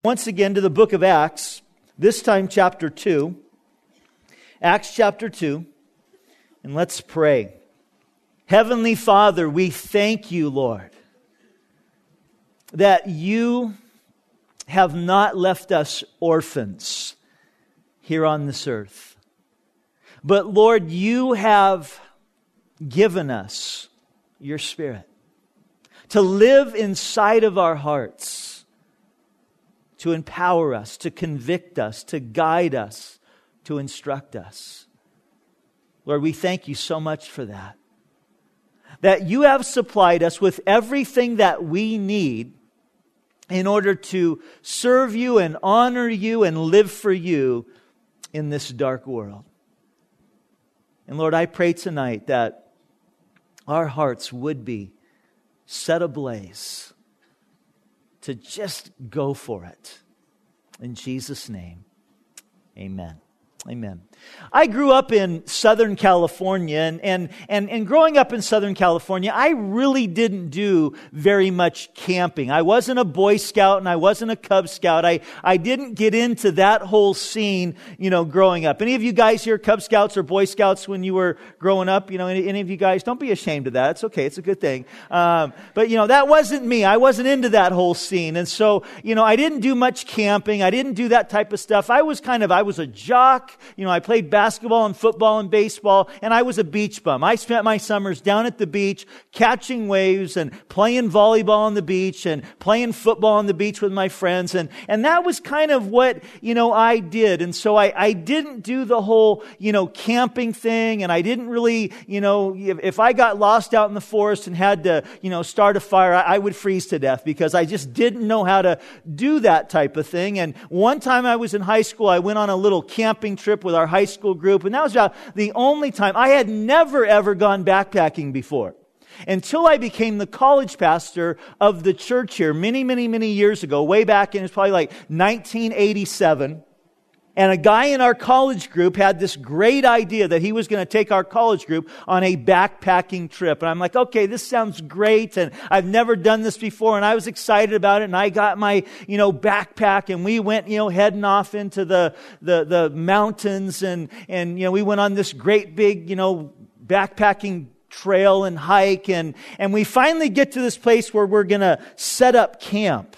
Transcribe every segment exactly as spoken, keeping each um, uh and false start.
Once again to the book of Acts, this time chapter two. Acts chapter two. And let's pray. Heavenly Father, we thank you, Lord, that you have not left us orphans here on this earth. But Lord, you have given us your Spirit to live inside of our hearts, to empower us, to convict us, to guide us, to instruct us. Lord, we thank you so much for that. That you have supplied us with everything that we need in order to serve you and honor you and live for you in this dark world. And Lord, I pray tonight that our hearts would be set ablaze to just go for it. In Jesus' name, amen. Amen. I grew up in Southern California, and, and, and, and growing up in Southern California, I really didn't do very much camping. I wasn't a Boy Scout and I wasn't a Cub Scout. I, I didn't get into that whole scene, you know, growing up. Any of you guys here Cub Scouts or Boy Scouts when you were growing up? You know, any, any of you guys, don't be ashamed of that. It's okay. It's a good thing. Um, but, you know, that wasn't me. I wasn't into that whole scene. And so, you know, I didn't do much camping. I didn't do that type of stuff. I was kind of, I was a jock. You know, I played basketball and football and baseball, and I was a beach bum. I spent my summers down at the beach catching waves and playing volleyball on the beach and playing football on the beach with my friends. And, and that was kind of what, you know, I did. And so I, I didn't do the whole, you know, camping thing. And I didn't really, you know, if, if I got lost out in the forest and had to, you know, start a fire, I, I would freeze to death because I just didn't know how to do that type of thing. And one time I was in high school, I went on a little camping trip with our high school group, and that was about the only time. I had never ever gone backpacking before until I became the college pastor of the church here many, many, many years ago, way back in, it's probably like nineteen eighty-seven. And a guy in our college group had this great idea that he was going to take our college group on a backpacking trip. And I'm like, okay, this sounds great. And I've never done this before. And I was excited about it. And I got my, you know, backpack, and we went, you know, heading off into the, the, the mountains. And, and, you know, we went on this great big, you know, backpacking trail and hike. And, and we finally get to this place where we're going to set up camp.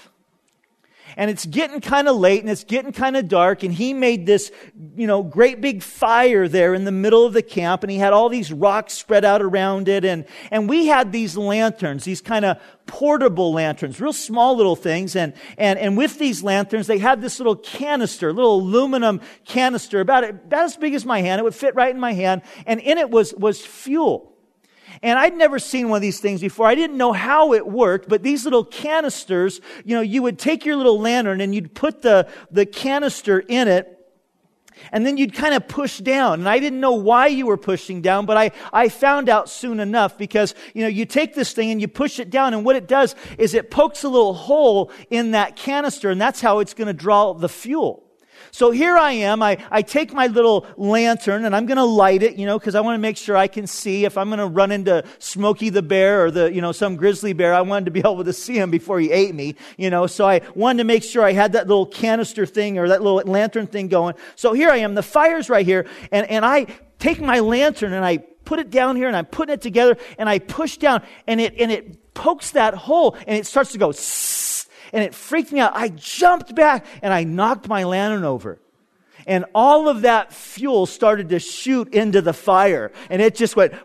And it's getting kind of late and it's getting kind of dark, and he made this, you know, great big fire there in the middle of the camp, and he had all these rocks spread out around it, and, and we had these lanterns, these kind of portable lanterns, real small little things, and, and, and with these lanterns, they had this little canister, little aluminum canister, about, about as big as my hand. It would fit right in my hand, and in it was, was fuel. And I'd never seen one of these things before. I didn't know how it worked, but these little canisters, you know, you would take your little lantern and you'd put the, the canister in it, and then you'd kind of push down. And I didn't know why you were pushing down, but I, I found out soon enough because, you know, you take this thing and you push it down, and what it does is it pokes a little hole in that canister, and that's how it's going to draw the fuel. So here I am, I, I take my little lantern and I'm going to light it, you know, because I want to make sure I can see. If I'm going to run into Smokey the Bear or the, you know, some grizzly bear, I wanted to be able to see him before he ate me, you know. So I wanted to make sure I had that little canister thing or that little lantern thing going. So here I am, the fire's right here, and, and I take my lantern and I put it down here and I'm putting it together and I push down and it, and it pokes that hole and it starts to go sss. And it freaked me out. I jumped back and I knocked my lantern over. And all of that fuel started to shoot into the fire. And it just went,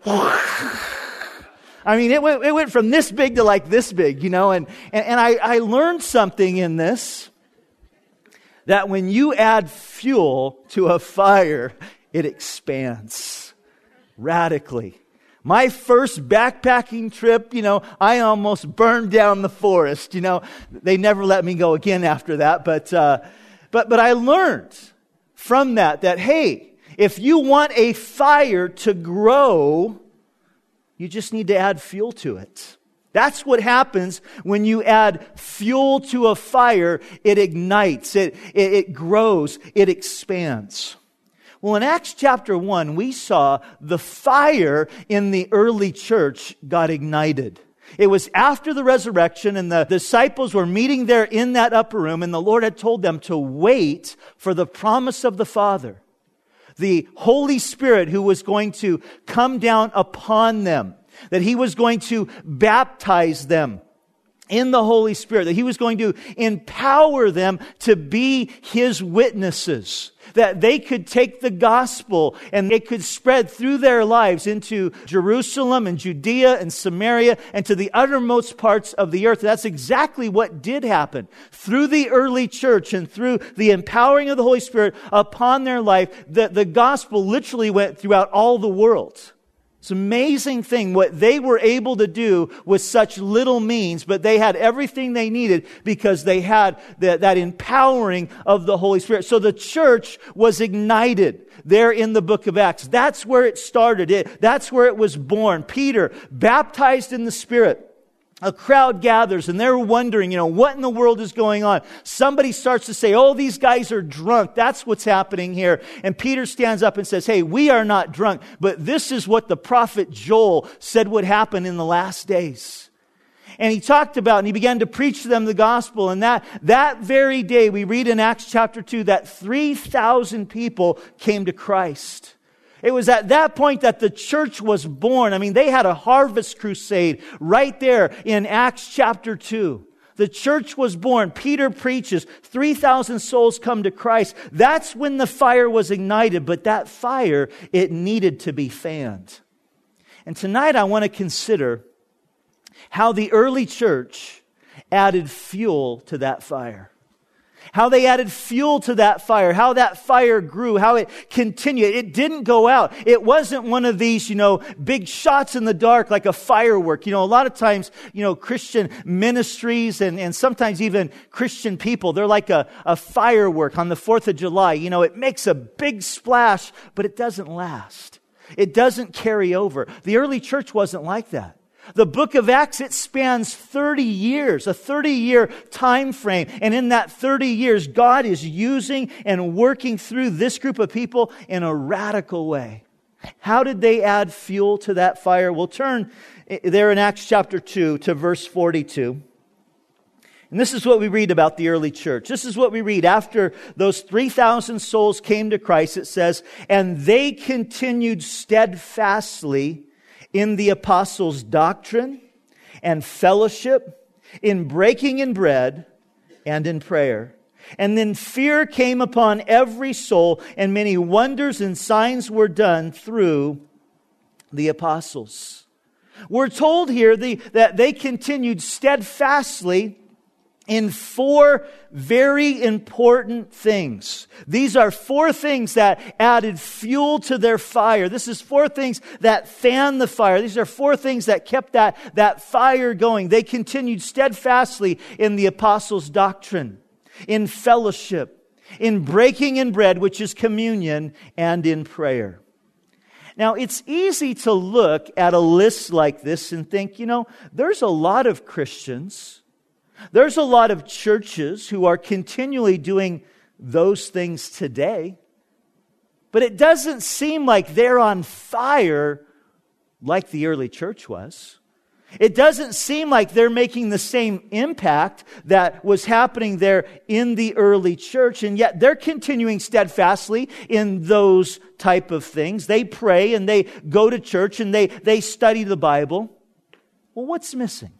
I mean, it went, it went from this big to like this big, you know. And, and, and I, I learned something in this, that when you add fuel to a fire, it expands radically. My first backpacking trip, you know, I almost burned down the forest. You know, they never let me go again after that. But, uh, but, but I learned from that that, hey, if you want a fire to grow, you just need to add fuel to it. That's what happens when you add fuel to a fire. It ignites, it, it, it grows, it expands. Well, in Acts chapter one, we saw the fire in the early church got ignited. It was after the resurrection, and the disciples were meeting there in that upper room, and the Lord had told them to wait for the promise of the Father, the Holy Spirit who was going to come down upon them, that He was going to baptize them in the Holy Spirit, that He was going to empower them to be His witnesses, that they could take the gospel and they could spread through their lives into Jerusalem and Judea and Samaria and to the uttermost parts of the earth. That's exactly what did happen. Through the early church and through the empowering of the Holy Spirit upon their life, the, the gospel literally went throughout all the world. It's an amazing thing what they were able to do with such little means, but they had everything they needed because they had that, that empowering of the Holy Spirit. So the church was ignited there in the book of Acts. That's where it started. It, that's where it was born. Peter, baptized in the Spirit. A crowd gathers and they're wondering, you know, what in the world is going on? Somebody starts to say, oh, these guys are drunk. That's what's happening here. And Peter stands up and says, hey, we are not drunk, but this is what the prophet Joel said would happen in the last days. And he talked about, and he began to preach to them the gospel. And that, that very day, we read in Acts chapter two, that three thousand people came to Christ. It was at that point that the church was born. I mean, they had a harvest crusade right there in Acts chapter two. The church was born. Peter preaches. three thousand souls come to Christ. That's when the fire was ignited. But that fire, it needed to be fanned. And tonight I want to consider how the early church added fuel to that fire. How they added fuel to that fire, how that fire grew, how it continued. It didn't go out. It wasn't one of these, you know, big shots in the dark like a firework. You know, a lot of times, you know, Christian ministries and, and sometimes even Christian people, they're like a, a firework on the fourth of July. You know, it makes a big splash, but it doesn't last. It doesn't carry over. The early church wasn't like that. The book of Acts, it spans thirty years, a thirty-year time frame. And in that thirty years, God is using and working through this group of people in a radical way. How did they add fuel to that fire? We'll turn there in Acts chapter two to verse forty-two. And this is what we read about the early church. This is what we read after those three thousand souls came to Christ. It says, and they continued steadfastly in the apostles' doctrine and fellowship, in breaking in bread and in prayer. And then fear came upon every soul, and many wonders and signs were done through the apostles. We're told here the, that they continued steadfastly in four very important things. These are four things that added fuel to their fire. This is four things that fanned the fire. These are four things that kept that, that fire going. They continued steadfastly in the apostles' doctrine, in fellowship, in breaking in bread, which is communion, and in prayer. Now, it's easy to look at a list like this and think, you know, there's a lot of Christians, there's a lot of churches who are continually doing those things today, but it doesn't seem like they're on fire like the early church was. It doesn't seem like they're making the same impact that was happening there in the early church, and yet they're continuing steadfastly in those type of things. They pray and they go to church and they, they study the Bible. Well, what's missing?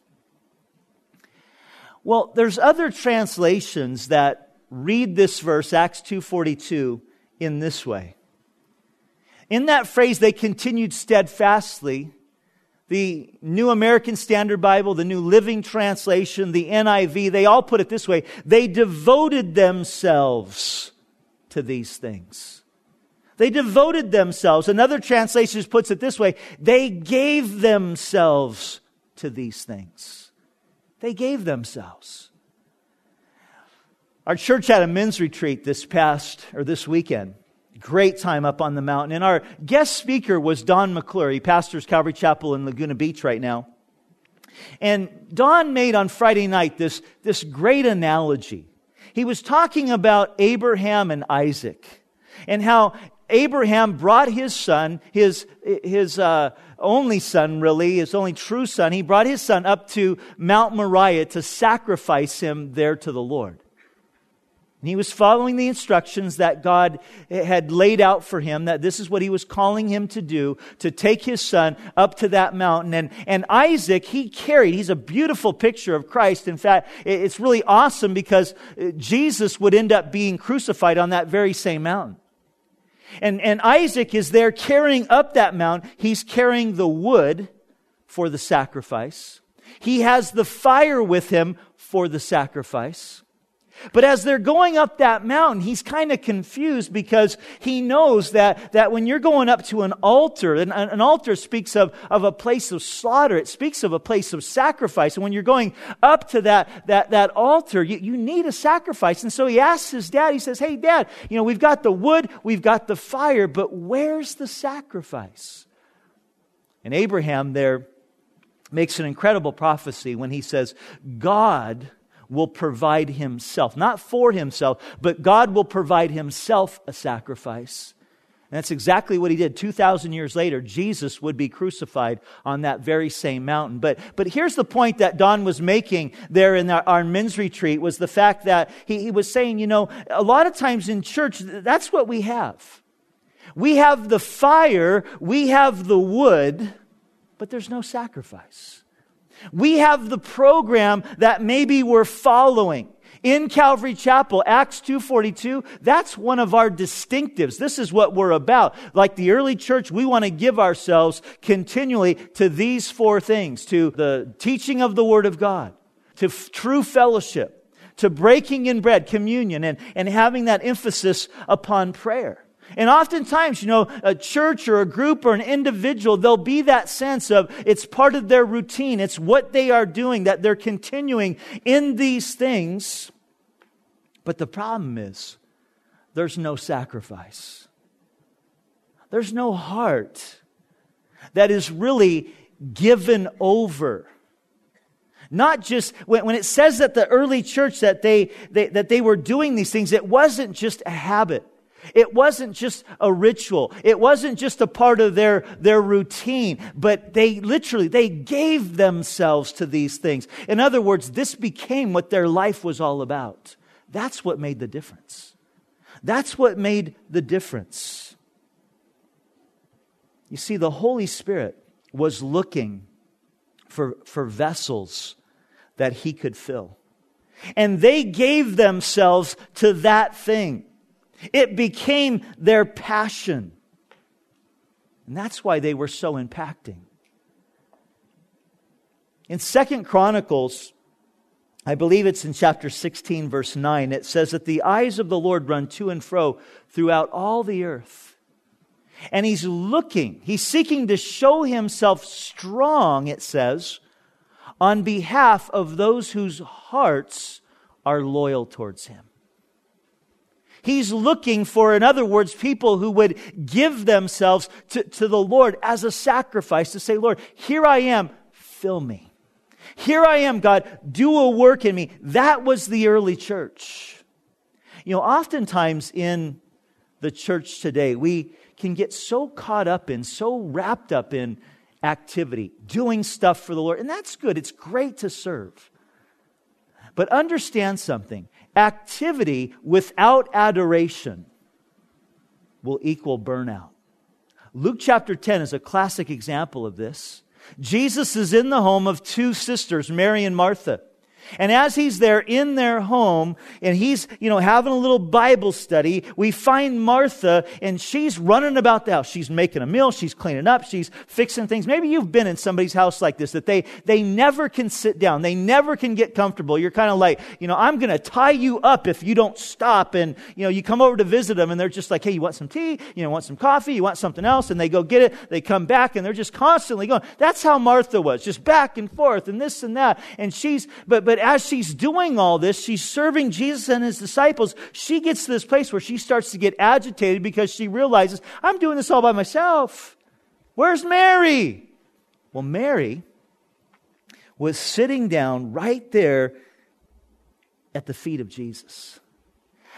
Well, there's other translations that read this verse, Acts two forty-two, in this way. In that phrase, they continued steadfastly. The New American Standard Bible, the New Living Translation, the N I V, they all put it this way. They devoted themselves to these things. They devoted themselves. Another translation puts it this way. They gave themselves to these things. They gave themselves. Our church had a men's retreat this past, or this weekend. Great time up on the mountain. And our guest speaker was Don McClure. He pastors Calvary Chapel in Laguna Beach right now. And Don made on Friday night this, this great analogy. He was talking about Abraham and Isaac and how Abraham brought his son, his, his uh, only son really, his only true son, he brought his son up to Mount Moriah to sacrifice him there to the Lord. And he was following the instructions that God had laid out for him, that this is what he was calling him to do, to take his son up to that mountain. And, and Isaac, he carried, he's a beautiful picture of Christ. In fact, it's really awesome because Jesus would end up being crucified on that very same mountain. And, and Isaac is there carrying up that mountain. He's carrying the wood for the sacrifice. He has the fire with him for the sacrifice. But as they're going up that mountain, he's kind of confused because he knows that, that when you're going up to an altar, and an altar speaks of, of a place of slaughter. It speaks of a place of sacrifice. And when you're going up to that, that, that altar, you, you need a sacrifice. And so he asks his dad, he says, hey, Dad, you know, we've got the wood, we've got the fire, but where's the sacrifice? And Abraham there makes an incredible prophecy when he says, God will provide himself, not for himself, but God will provide himself a sacrifice. And that's exactly what he did. two thousand years later, Jesus would be crucified on that very same mountain. But, but here's the point that Don was making there in our, our men's retreat, was the fact that he, he was saying, you know, a lot of times in church, that's what we have. We have the fire, we have the wood, but there's no sacrifice. We have the program that maybe we're following. In Calvary Chapel, Acts two forty-two, that's one of our distinctives. This is what we're about. Like the early church, we want to give ourselves continually to these four things: to the teaching of the Word of God, to f- true fellowship, to breaking in bread, communion, and, and having that emphasis upon prayer. And oftentimes, you know, a church or a group or an individual, there'll be that sense of it's part of their routine. It's what they are doing, that they're continuing in these things. But the problem is, there's no sacrifice. There's no heart that is really given over. Not just, when, when it says that the early church, that they, they, that they were doing these things, it wasn't just a habit. It wasn't just a ritual. It wasn't just a part of their, their routine, but they literally, they gave themselves to these things. In other words, this became what their life was all about. That's what made the difference. That's what made the difference. You see, the Holy Spirit was looking for, for vessels that He could fill. And they gave themselves to that thing. It became their passion. And that's why they were so impacting. In Second Chronicles, I believe it's in chapter sixteen, verse nine, it says that the eyes of the Lord run to and fro throughout all the earth. And He's looking, He's seeking to show Himself strong, it says, on behalf of those whose hearts are loyal towards Him. He's looking for, in other words, people who would give themselves to, to the Lord as a sacrifice, to say, Lord, here I am, fill me. Here I am, God, do a work in me. That was the early church. You know, oftentimes in the church today, we can get so caught up in, so wrapped up in activity, doing stuff for the Lord. And that's good. It's great to serve. But understand something. Activity without adoration will equal burnout. Luke chapter ten is a classic example of this. Jesus is in the home of two sisters, Mary and Martha. And as He's there in their home, and He's, you know, having a little Bible study, we find Martha, and she's running about the house. She's making a meal, she's cleaning up, she's fixing things. Maybe you've been in somebody's house like this, that they, they never can sit down. They never can get comfortable. You're kind of like, you know, I'm going to tie you up if you don't stop. And, you know, you come over to visit them, and they're just like, hey, you want some tea? You know, want some coffee? You want something else? And they go get it. They come back, and they're just constantly going. That's how Martha was, just back and forth, and this and that. And she's, but, but as she's doing all this, she's serving Jesus and His disciples, she gets to this place where she starts to get agitated because she realizes, I'm doing this all by myself. Where's Mary? Well, Mary was sitting down right there at the feet of Jesus.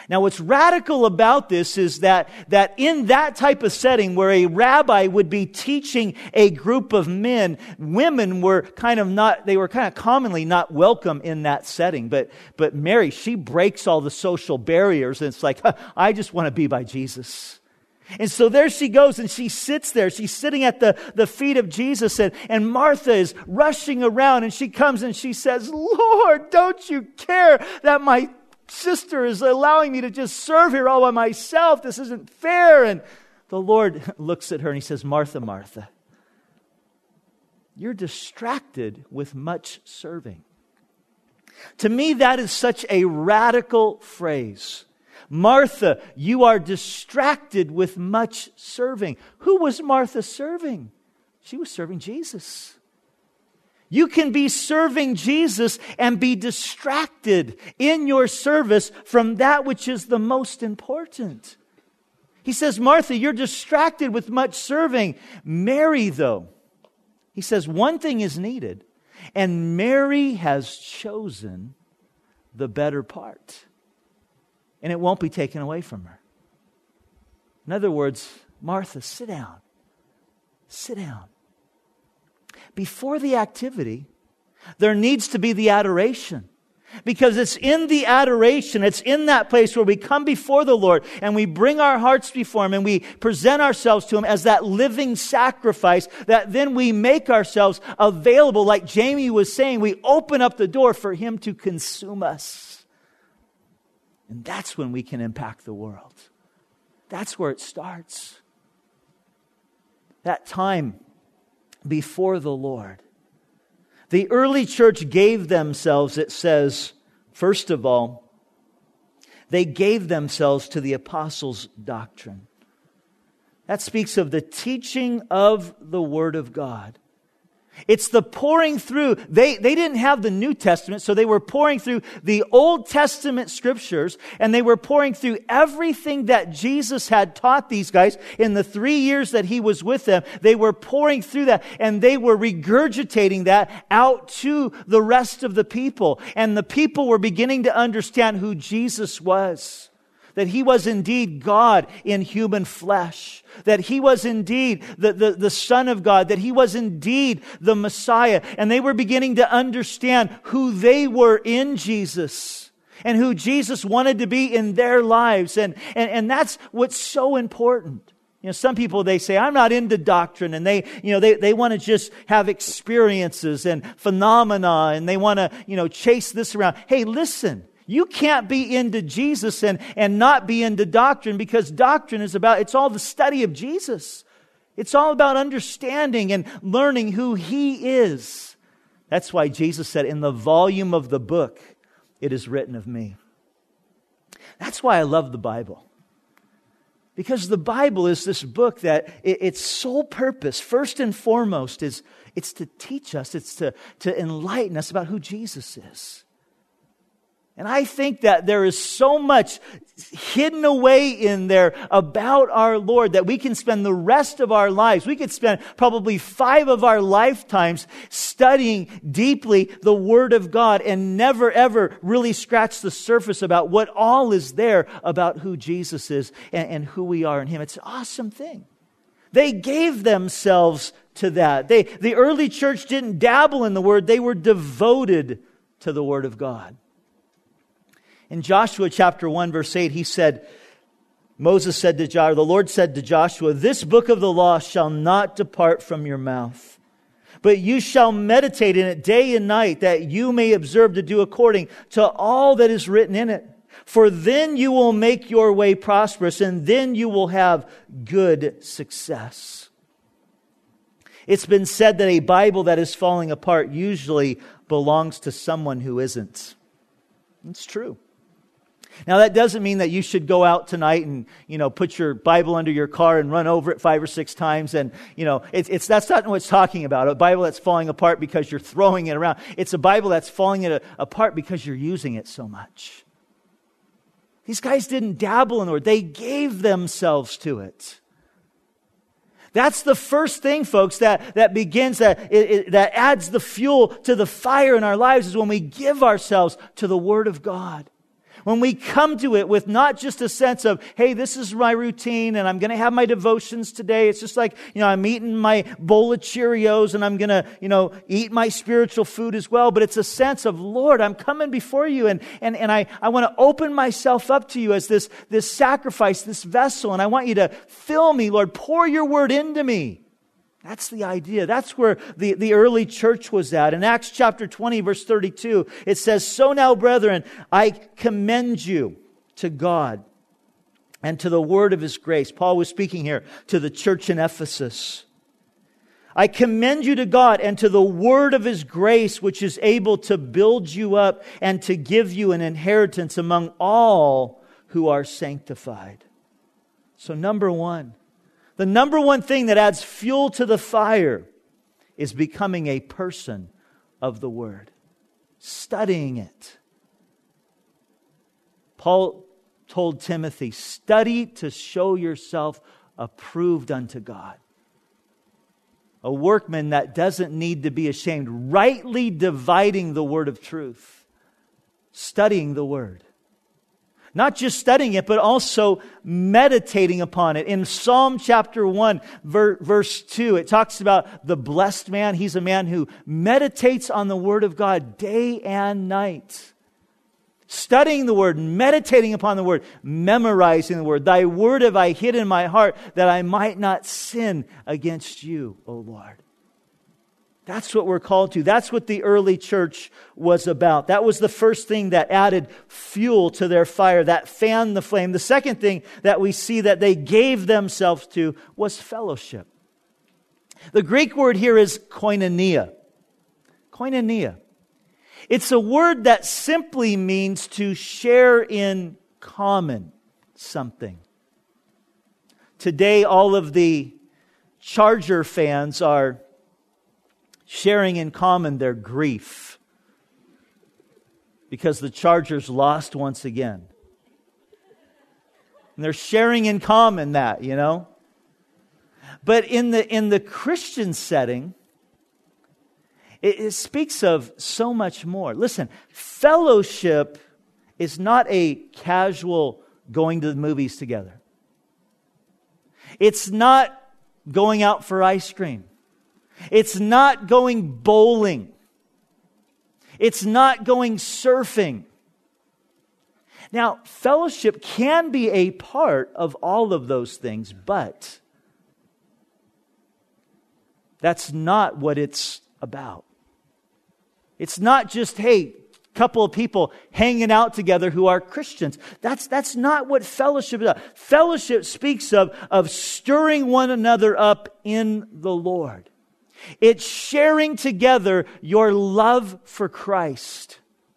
Now, what's radical about this is that, that in that type of setting where a rabbi would be teaching a group of men, women were kind of not, they were kind of commonly not welcome in that setting. But, but Mary, she breaks all the social barriers, and it's like, I just want to be by Jesus. And so there she goes, and she sits there. She's sitting at the, the feet of Jesus, and, and Martha is rushing around, and she comes and she says, Lord, don't you care that my sister is allowing me to just serve here all by myself? This isn't fair. And the Lord looks at her and he says, Martha, Martha, you're distracted with much serving. To me, that is such a radical phrase. Martha, you are distracted with much serving. Who was Martha serving? She was serving Jesus. You can be serving Jesus and be distracted in your service from that which is the most important. He says, Martha, you're distracted with much serving. Mary, though, he says, one thing is needed, and Mary has chosen the better part, and it won't be taken away from her. In other words, Martha, sit down. Sit down. Before the activity, there needs to be the adoration. Because it's in the adoration, it's in that place where we come before the Lord and we bring our hearts before Him and we present ourselves to Him as that living sacrifice, that then we make ourselves available. Like Jamie was saying, we open up the door for Him to consume us. And that's when we can impact the world. That's where it starts. That time before the Lord. The early church gave themselves, it says, first of all, they gave themselves to the apostles' doctrine. That speaks of the teaching of the Word of God. It's the pouring through. They, they didn't have the New Testament, so they were pouring through the Old Testament scriptures, and they were pouring through everything that Jesus had taught these guys in the three years that He was with them. They were pouring through that, and they were regurgitating that out to the rest of the people. And the people were beginning to understand who Jesus was. That He was indeed God in human flesh. That He was indeed the, the, the Son of God. That He was indeed the Messiah. And they were beginning to understand who they were in Jesus. And who Jesus wanted to be in their lives. And, and, and that's what's so important. You know, some people, they say, I'm not into doctrine. And they, you know, they, they want to just have experiences and phenomena. And they want to, you know, chase this around. Hey, listen. You can't be into Jesus and, and not be into doctrine, because doctrine is about, it's all the study of Jesus. It's all about understanding and learning who He is. That's why Jesus said, in the volume of the book, it is written of me. That's why I love the Bible. Because the Bible is this book that it, its sole purpose, first and foremost, is it's to teach us, it's to, to enlighten us about who Jesus is. And I think that there is so much hidden away in there about our Lord that we can spend the rest of our lives. We could spend probably five of our lifetimes studying deeply the Word of God and never ever really scratch the surface about what all is there about who Jesus is and, and who we are in Him. It's an awesome thing. They gave themselves to that. They, the early church didn't dabble in the Word. They were devoted to the Word of God. In Joshua chapter one, verse eight, he said, Moses said to Joshua, the Lord said to Joshua, this book of the law shall not depart from your mouth, but you shall meditate in it day and night, that you may observe to do according to all that is written in it. For then you will make your way prosperous, and then you will have good success. It's been said that a Bible that is falling apart usually belongs to someone who isn't. It's true. Now, that doesn't mean that you should go out tonight and, you know, put your Bible under your car and run over it five or six times. And, you know, it's, it's that's not what it's talking about. A Bible that's falling apart because you're throwing it around. It's a Bible that's falling it apart because you're using it so much. These guys didn't dabble in the Word. They gave themselves to it. That's the first thing, folks, that, that begins, that, it, it, that adds the fuel to the fire in our lives, is when we give ourselves to the Word of God. when we come to it with not just a sense of, hey, this is my routine and I'm going to have my devotions today. It's just like, you know, I'm eating my bowl of Cheerios and I'm going to, you know, eat my spiritual food as well. But it's a sense of, Lord, I'm coming before you and, and, and I, I want to open myself up to you as this, this sacrifice, this vessel. And I want you to fill me, Lord, pour your word into me. That's the idea. That's where the, the early church was at. In Acts chapter twenty, verse thirty-two, it says, "So now, brethren, I commend you to God and to the word of His grace." Paul was speaking here to the church in Ephesus. "I commend you to God and to the word of His grace, which is able to build you up and to give you an inheritance among all who are sanctified." So number one, the number one thing that adds fuel to the fire is becoming a person of the Word. Studying it. Paul told Timothy, study to show yourself approved unto God. A workman that doesn't need to be ashamed, rightly dividing the word of truth. Studying the Word. Not just studying it, but also meditating upon it. In Psalm chapter one, verse two, it talks about the blessed man. He's a man who meditates on the Word of God day and night. Studying the Word, meditating upon the Word, memorizing the Word. Thy Word have I hid in my heart that I might not sin against you, O Lord. That's what we're called to. That's what the early church was about. That was the first thing that added fuel to their fire, that fanned the flame. The second thing that we see that they gave themselves to was fellowship. The Greek word here is koinonia. Koinonia. It's a word that simply means to share in common something. Today, all of the Charger fans are sharing in common their grief because the Chargers lost once again. And they're sharing in common that, you know. But in the in the Christian setting, it, it speaks of so much more. Listen, fellowship is not a casual going to the movies together. It's not going out for ice cream. It's not going bowling. It's not going surfing. Now, fellowship can be a part of all of those things, but that's not what it's about. It's not just, hey, a couple of people hanging out together who are Christians. That's, that's not what fellowship is about. Fellowship speaks of, of stirring one another up in the Lord. It's sharing together your love for Christ.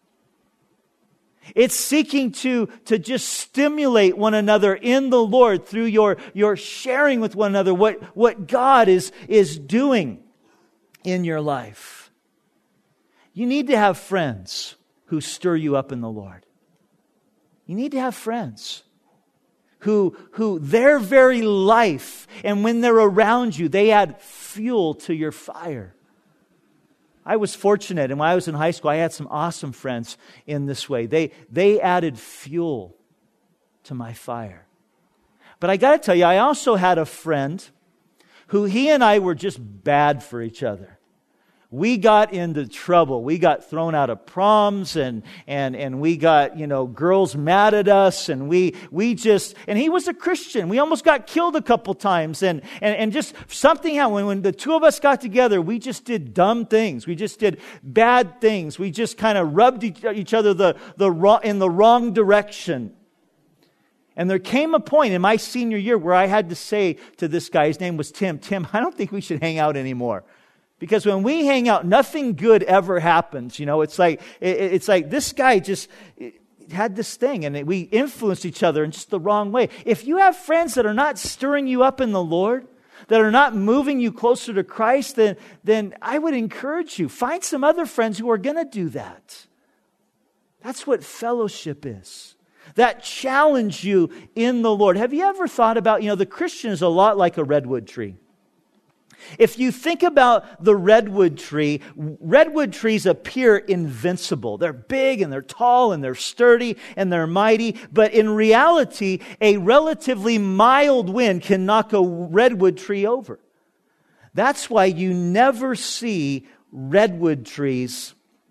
It's seeking to, to just stimulate one another in the Lord through your, your sharing with one another what, what God is, is doing in your life. You need to have friends who stir you up in the Lord. You need to have friends who, who their very life, and when they're around you, they add fuel to your fire. I was fortunate, and when I was in high school, I had some awesome friends in this way. They, they added fuel to my fire. But I got to tell you, I also had a friend who he and I were just bad for each other. We got into trouble. We got thrown out of proms and and and we got, you know, girls mad at us, and we we just and he was a Christian. We almost got killed a couple times, and and, and just something happened. When, when the two of us got together, we just did dumb things. We just did bad things. We just kind of rubbed each, each other the the wrong, in the wrong direction. And there came a point in my senior year where I had to say to this guy, his name was Tim, Tim, I don't think we should hang out anymore. Because when we hang out, nothing good ever happens. You know, it's like it's like this guy just had this thing, and we influenced each other in just the wrong way. If you have friends that are not stirring you up in the Lord, that are not moving you closer to Christ, then, then I would encourage you, find some other friends who are going to do that. That's what fellowship is. That challenge you in the Lord. Have you ever thought about, you know, the Christian is a lot like a redwood tree. If you think about the redwood tree, redwood trees appear invincible. They're big and they're tall and they're sturdy and they're mighty. But in reality, a relatively mild wind can knock a redwood tree over. That's why you never see redwood trees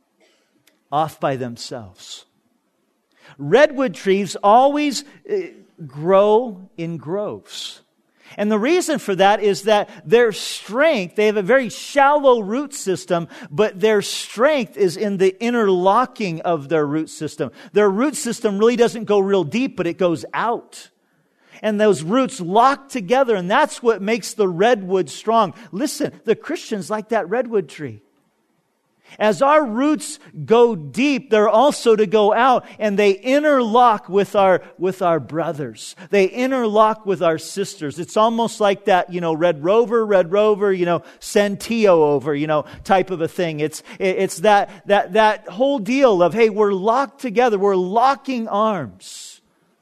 off by themselves. Redwood trees always grow in groves. And the reason for that is that their strength, they have a very shallow root system, but their strength is in the interlocking of their root system. Their root system really doesn't go real deep, but it goes out. And those roots lock together, and that's what makes the redwood strong. Listen, the Christians like that redwood tree. As our roots go deep, they're also to go out, and they interlock with our with our brothers. They interlock with our sisters. It's almost like that, you know, Red Rover, Red Rover, you know, send Tio over, you know, type of a thing. It's it's that that that whole deal of, hey, we're locked together. We're locking arms.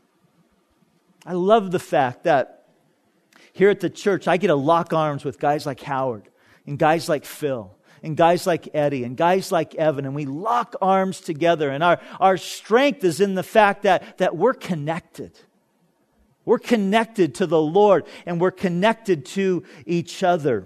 I love the fact that here at the church, I get to lock arms with guys like Howard and guys like Phil. And guys like Eddie and guys like Evan, and we lock arms together. And our, our strength is in the fact that, that we're connected. We're connected to the Lord, and we're connected to each other.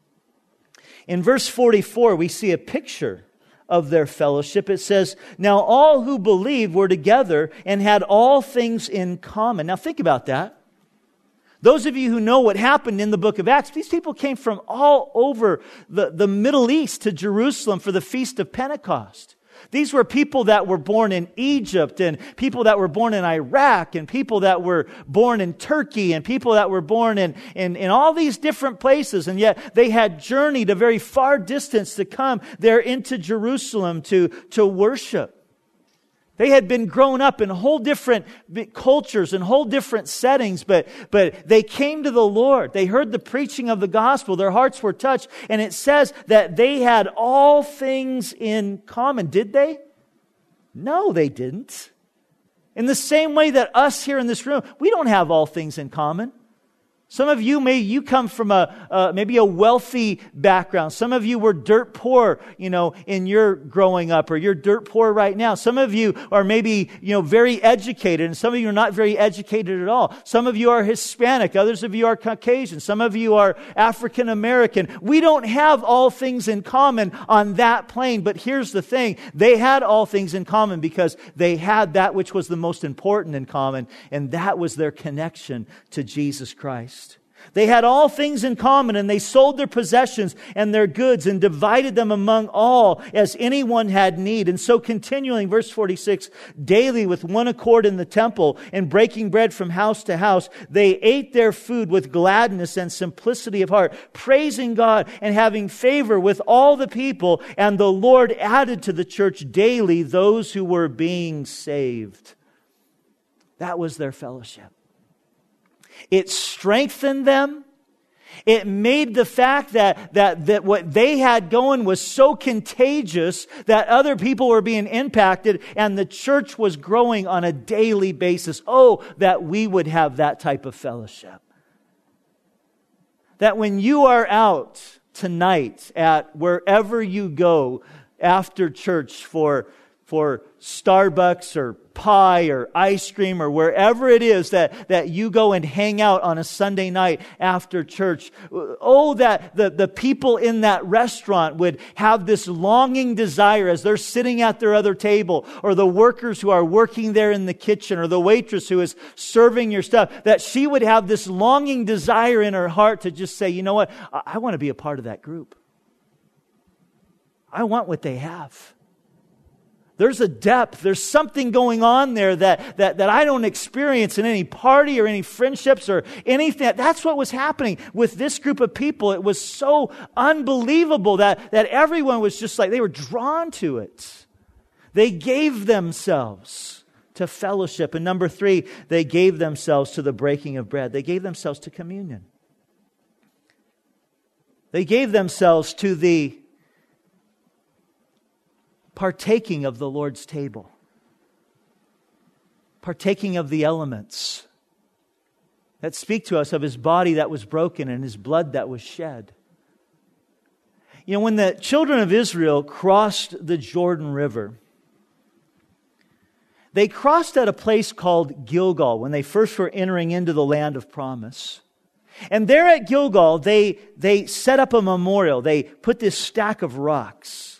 In verse forty-four, we see a picture of their fellowship. It says, now all who believed were together and had all things in common. Now think about that. Those of you who know what happened in the book of Acts, these people came from all over the, the Middle East to Jerusalem for the Feast of Pentecost. These were people that were born in Egypt, and people that were born in Iraq, and people that were born in Turkey, and people that were born in, in, in all these different places. And yet they had journeyed a very far distance to come there into Jerusalem to, to worship. They had been grown up in whole different cultures and whole different settings, but, but they came to the Lord. They heard the preaching of the gospel. Their hearts were touched. And it says that they had all things in common. Did they? No, they didn't. In the same way that us here in this room, we don't have all things in common. Some of you, may you come from a uh, maybe a wealthy background. Some of you were dirt poor, you know, in your growing up, or you're dirt poor right now. Some of you are maybe, you know, very educated, and some of you are not very educated at all. Some of you are Hispanic, others of you are Caucasian, some of you are African American. We don't have all things in common on that plane, but here's the thing. They had all things in common because they had that which was the most important in common, and that was their connection to Jesus Christ. They had all things in common, and they sold their possessions and their goods and divided them among all as anyone had need. And so continuing, verse forty-six, daily with one accord in the temple and breaking bread from house to house, they ate their food with gladness and simplicity of heart, praising God and having favor with all the people. And the Lord added to the church daily those who were being saved. That was their fellowship. It strengthened them. It made the fact that, that, that what they had going was so contagious that other people were being impacted, and the church was growing on a daily basis. Oh, that we would have that type of fellowship. That when you are out tonight at wherever you go after church for, for Starbucks or pie or ice cream or wherever it is that, that you go and hang out on a Sunday night after church. Oh, that the, the people in that restaurant would have this longing desire as they're sitting at their other table, or the workers who are working there in the kitchen, or the waitress who is serving your stuff, that she would have this longing desire in her heart to just say, you know what, I, I want to be a part of that group. I want what they have. There's a depth, there's something going on there that, that, that I don't experience in any party or any friendships or anything. That's what was happening with this group of people. It was so unbelievable that, that everyone was just like, they were drawn to it. They gave themselves to fellowship. And number three, they gave themselves to the breaking of bread. They gave themselves to communion. They gave themselves to the partaking of the Lord's table, partaking of the elements that speak to us of His body that was broken and His blood that was shed. You know, when the children of Israel crossed the Jordan River, they crossed at a place called Gilgal when they first were entering into the land of promise. And there at Gilgal, they, they set up a memorial. They put this stack of rocks.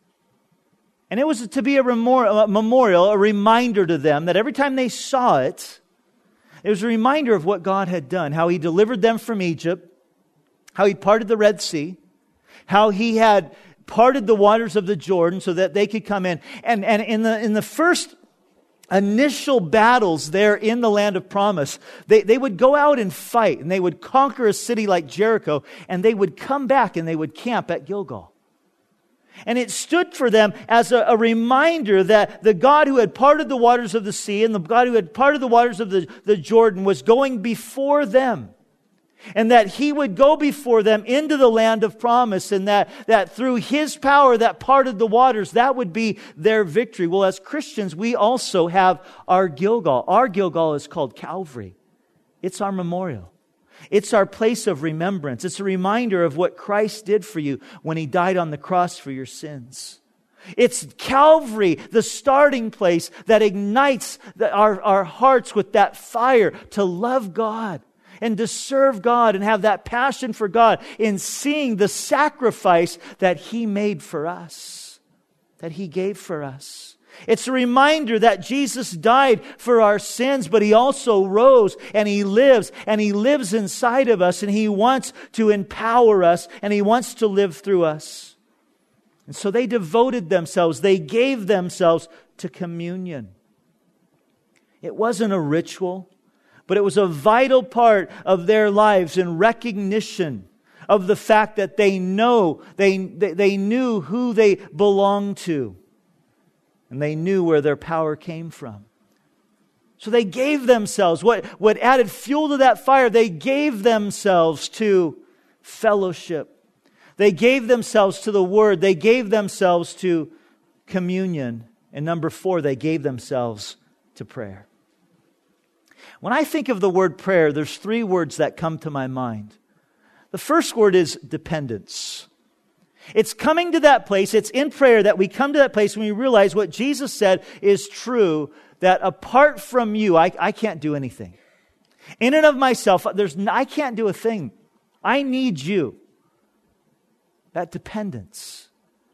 And it was to be a memorial, a reminder to them that every time they saw it, it was a reminder of what God had done, how He delivered them from Egypt, how He parted the Red Sea, how He had parted the waters of the Jordan so that they could come in. And, and in the, in the first initial battles there in the land of promise, they, they would go out and fight, and they would conquer a city like Jericho, and they would come back and they would camp at Gilgal. And it stood for them as a, a reminder that the God who had parted the waters of the sea and the God who had parted the waters of the, the Jordan was going before them. And that He would go before them into the land of promise, and that, that through His power that parted the waters, that would be their victory. Well, as Christians, we also have our Gilgal. Our Gilgal is called Calvary. It's our memorial. It's our place of remembrance. It's a reminder of what Christ did for you when He died on the cross for your sins. It's Calvary, the starting place that ignites the, our, our hearts with that fire to love God and to serve God and have that passion for God in seeing the sacrifice that He made for us, that He gave for us. It's a reminder that Jesus died for our sins, but He also rose and He lives and He lives inside of us, and He wants to empower us and He wants to live through us. And so they devoted themselves, they gave themselves to communion. It wasn't a ritual, but it was a vital part of their lives in recognition of the fact that they know, they, they, they knew who they belonged to. And they knew where their power came from. So they gave themselves, what, what added fuel to that fire, they gave themselves to fellowship. They gave themselves to the Word. They gave themselves to communion. And number four, they gave themselves to prayer. When I think of the word prayer, there's three words that come to my mind. The first word is dependence. It's coming to that place, it's in prayer that we come to that place when we realize what Jesus said is true, that apart from you, I, I can't do anything. In and of myself, there's I can't do a thing. I need you. That dependence.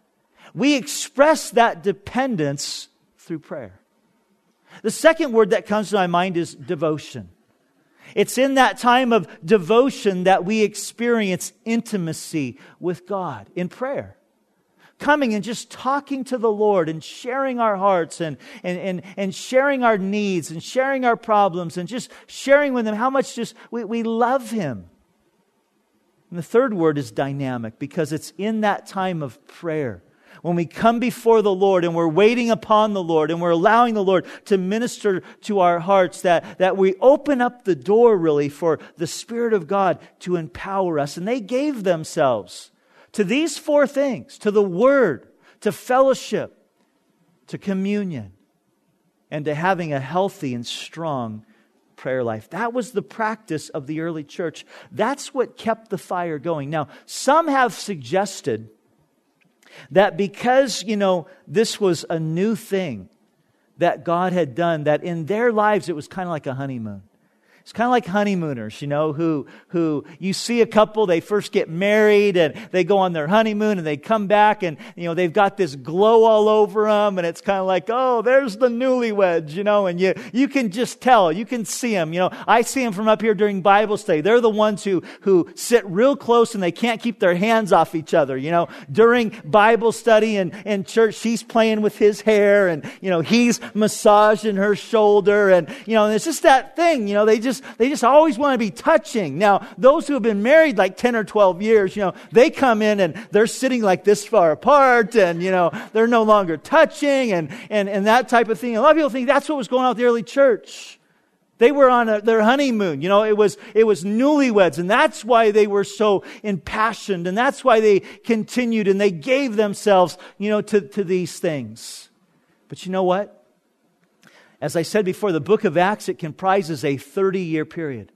We express that dependence through prayer. The second word that comes to my mind is devotion. It's in that time of devotion that we experience intimacy with God in prayer. Coming and just talking to the Lord and sharing our hearts and, and, and, and sharing our needs and sharing our problems and just sharing with Him how much just we, we love Him. And the third word is dynamic, because it's in that time of prayer when we come before the Lord and we're waiting upon the Lord and we're allowing the Lord to minister to our hearts, that, that we open up the door really for the Spirit of God to empower us. And they gave themselves to these four things, to the Word, to fellowship, to communion, and to having a healthy and strong prayer life. That was the practice of the early church. That's what kept the fire going. Now, some have suggested that because, you know, this was a new thing that God had done, that in their lives it was kind of like a honeymoon. It's kind of like honeymooners, you know, who who you see a couple, they first get married and they go on their honeymoon and they come back and, you know, they've got this glow all over them, and it's kind of like, oh, there's the newlyweds, you know, and you you can just tell, you can see them, you know. I see them from up here during Bible study. They're the ones who, who sit real close and they can't keep their hands off each other, you know. During Bible study and, and church, she's playing with his hair and, you know, he's massaging her shoulder, and, you know, and it's just that thing, you know, they just They just always want to be touching. Now, those who have been married like ten or twelve years, you know, they come in and they're sitting like this far apart, and, you know, they're no longer touching and, and, and that type of thing. A lot of people think that's what was going on with the early church. They were on a, their honeymoon. You know, it was, it was newlyweds, and that's why they were so impassioned, and that's why they continued and they gave themselves, you know, to, to these things. But you know what? As I said before, the book of Acts, it comprises a thirty-year period.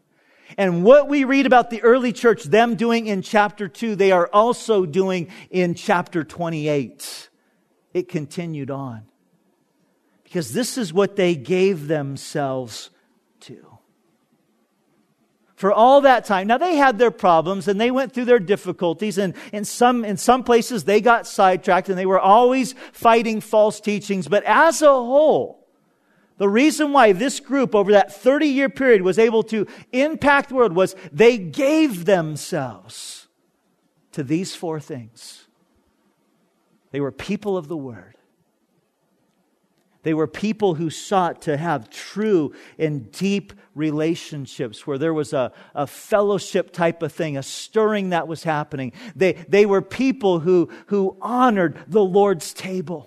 And what we read about the early church, them doing in chapter two, they are also doing in chapter twenty-eight. It continued on. Because this is what they gave themselves to. For all that time. Now they had their problems and they went through their difficulties, and in some, in some places they got sidetracked and they were always fighting false teachings. But as a whole, the reason why this group over that thirty-year period was able to impact the world was they gave themselves to these four things. They were people of the Word. They were people who sought to have true and deep relationships where there was a, a fellowship type of thing, a stirring that was happening. They, they were people who, who honored the Lord's table.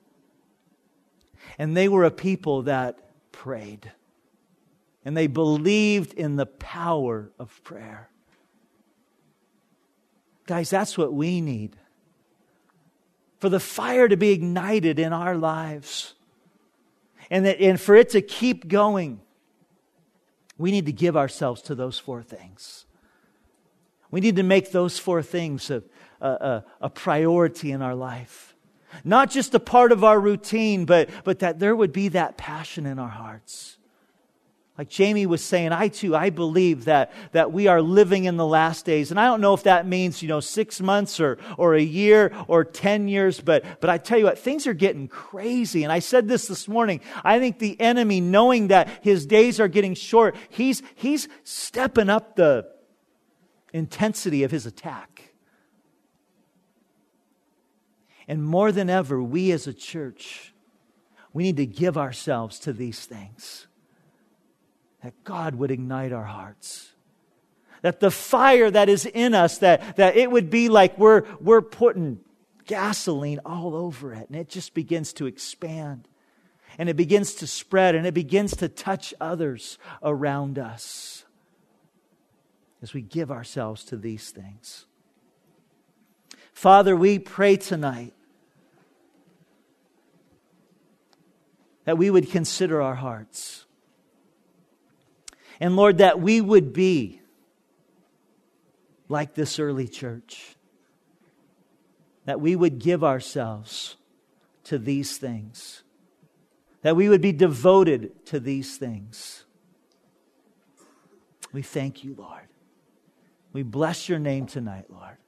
And they were a people that prayed. And they believed in the power of prayer. Guys, that's what we need. For the fire to be ignited in our lives. And, that, and for it to keep going, we need to give ourselves to those four things. We need to make those four things a, a, a priority in our life. Not just a part of our routine, but, but that there would be that passion in our hearts. Like Jamie was saying, I too, I believe that, that we are living in the last days. And I don't know if that means, you know, six months or, or a year or ten years. But, but I tell you what, things are getting crazy. And I said this this morning. I think the enemy, knowing that his days are getting short, he's, he's stepping up the intensity of his attack. And more than ever, we as a church, we need to give ourselves to these things. That God would ignite our hearts. That the fire that is in us, that, that it would be like we're, we're putting gasoline all over it. And it just begins to expand. And it begins to spread. And it begins to touch others around us. As we give ourselves to these things. Father, we pray tonight that we would consider our hearts. And Lord, that we would be like this early church. That we would give ourselves to these things. That we would be devoted to these things. We thank you, Lord. We bless your name tonight, Lord.